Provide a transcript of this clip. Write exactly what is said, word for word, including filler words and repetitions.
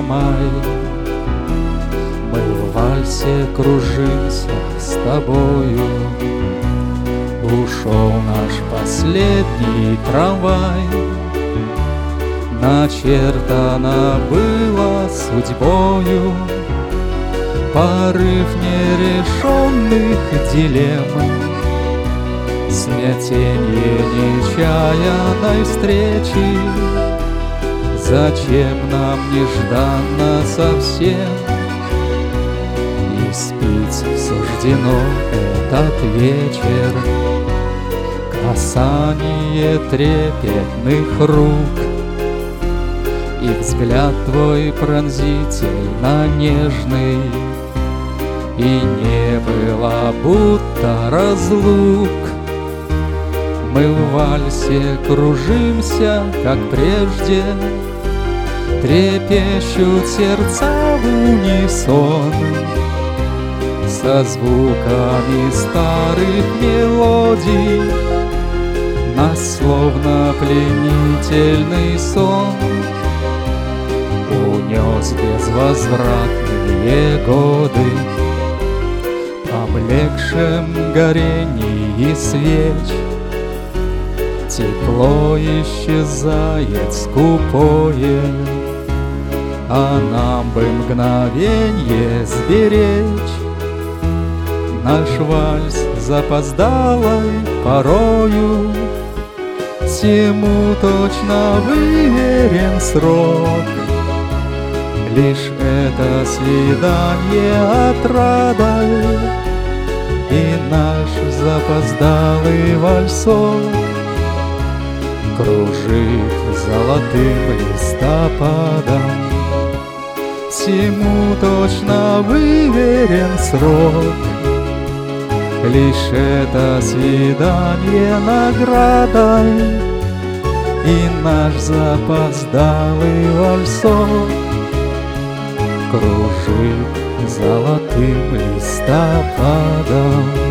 май. Мы в вальсе кружимся с тобою. Ушел наш последний трамвай. Начертано было судьбою порыв нерешенных дилемм, смятенье нечаянной встречи. Зачем нам нежданно совсем испить суждено этот вечер? Касание трепетных рук и взгляд твой пронзительно нежный, и не было будто разлук. Мы в вальсе кружимся, как прежде, трепещут сердца в унисон со звуками старых мелодий. Нас словно пленительный сон унес безвозвратные годы. Поблекшем горении свеч тепло исчезает скупое, а нам бы мгновенье сберечь наш вальс запоздалой порою. Всему точно выверен срок, лишь это свидание отрадой и наш запоздалый вальсок кружит золотым листопадом. Всему точно выверен срок, лишь это свидание наградой и наш запоздалый вальсок кружит золотым листопадом.